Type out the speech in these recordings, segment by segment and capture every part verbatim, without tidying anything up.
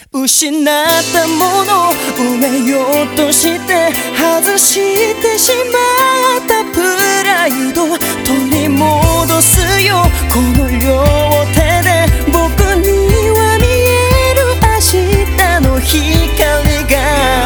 失ったものを埋めようとして外してしまったプライド取り戻すよこの両手で僕には見える明日の光が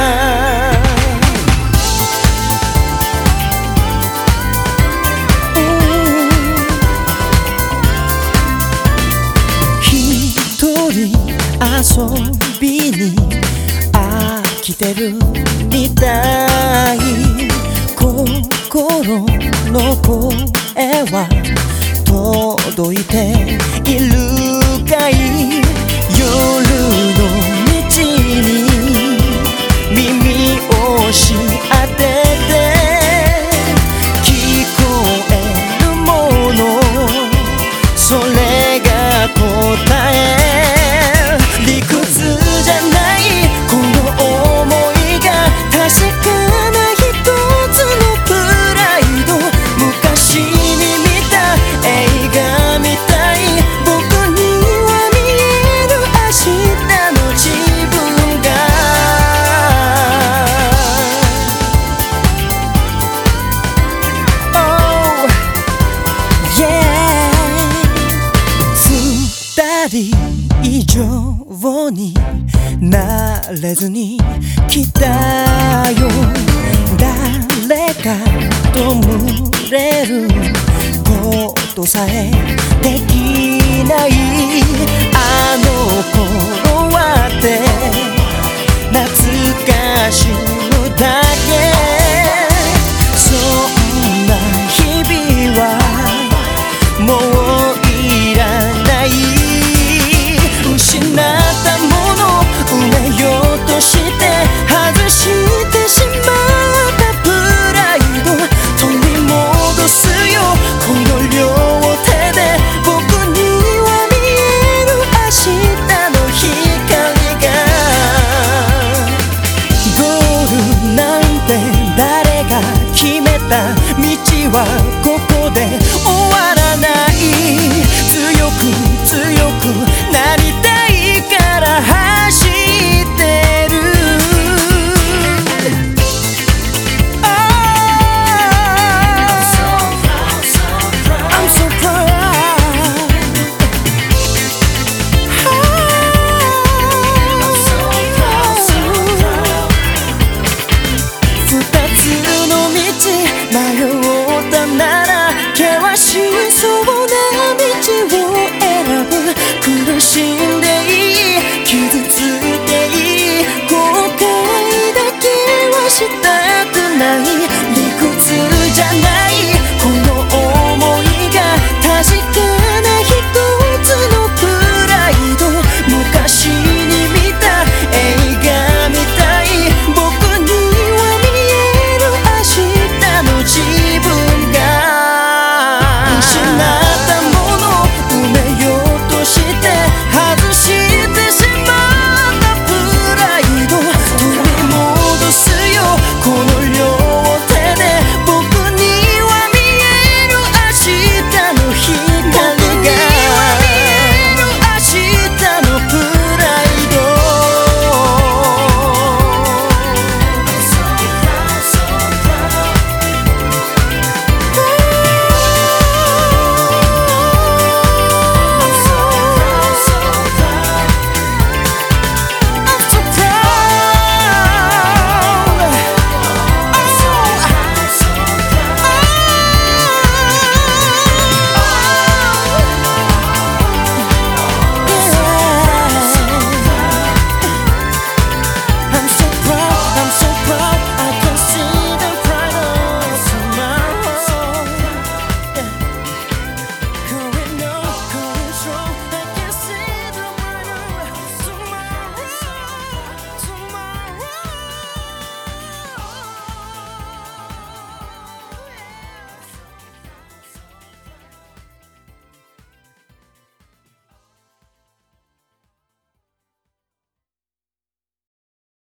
一人遊びに飽きてるみたい心の声は届いているかい夜の道に耳をし当てて聞こえるものそれが答え理屈じゃないこの想いが確かな一つのプライド昔に見た映画みたい僕には見える明日の自分が Oh yeah 二人以上になれずに来たよ誰かと群れることさえできないあの頃